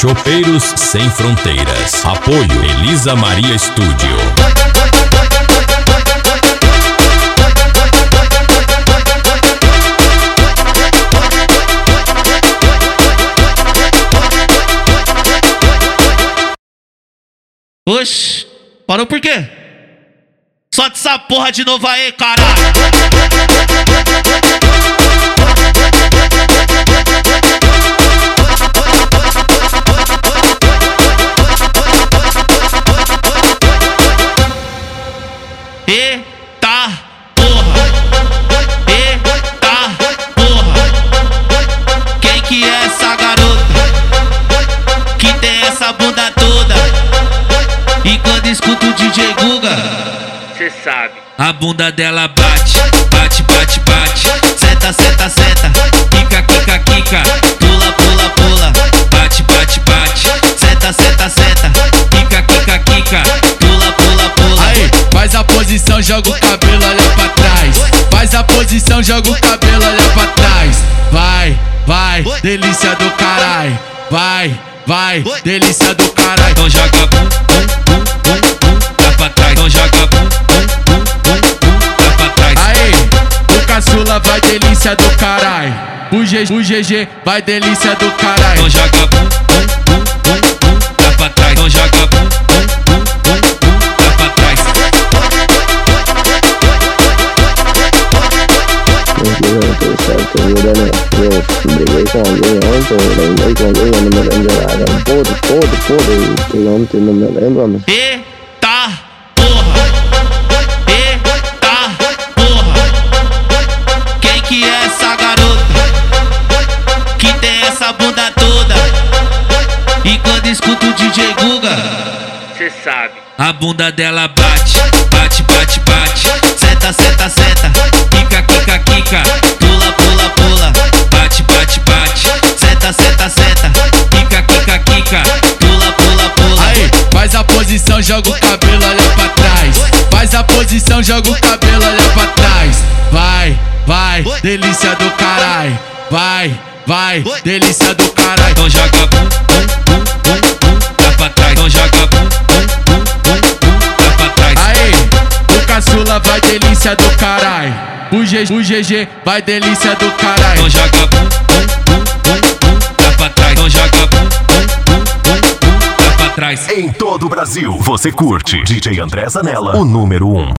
Chopeiros Sem Fronteiras. Apoio Elisa Maria Estúdio. Oxi, parou por quê? Só dessa porra de novo aí, caralho! Eita porra! Eita porra! Quem que é essa garota que tem essa bunda toda? E quando escuto o DJ Guga, cê sabe, a bunda dela bate, bate, bate, bate. Senta, senta, senta, quica, quica, quica. Pula, pula, pula, bate, bate, bate. Senta, senta, senta, quica, quica, quica. Pula, pula, pula. Aí, faz a posição, joga o cabelo, olha pra trás. Faz a posição, joga o cabelo, olha pra trás. Vai, vai, delícia do caralho. Vai, vai, delícia do caralho. Então joga bum, bum, bum, bum, bum, dá pra trás. Então joga bum, bum, bum, bum, bum, dá pra trás. Aí, o caçula vai delícia do caralho. O GG vai delícia do caralho. Então joga bum, bum, bum, bum, bum, dá pra trás. Então joga bum, bum, bum, bum, bum, dá pra trás. Eu briguei com alguém ontem, lembrei com alguém, eu não me lembro nada. Pode, que ontem não me lembro, mas... Eita porra! Eita porra! Quem que é essa garota que tem essa bunda toda? E quando escuto o DJ Guga, cê sabe, a bunda dela bate, bate, bate, bate. Senta, senta, senta, quica, quica, quica. Pula, pula, pula, bate, bate, bate. Senta, senta, senta, quica, quica, quica. Pula, pula, pula. Aí, faz a posição, joga o cabelo, olha pra trás. Faz a posição, joga o cabelo, olha pra trás. Vai, vai, delícia do caralho. Vai, vai, delícia do caralho. Então joga bum, bum, bum, bum, bum, dá pra trás. Então joga bum, bum, bum, bum, bum, dá pra trás. Aí, o caçula vai delícia do caralho. O GG vai delícia do caralho. Então joga bum, bum, bum, bum, bum, dá pra trás. Então joga bum, bum, bum, bum, bum, dá pra trás. Em todo o Brasil, você curte DJ André Zanella, o número 1.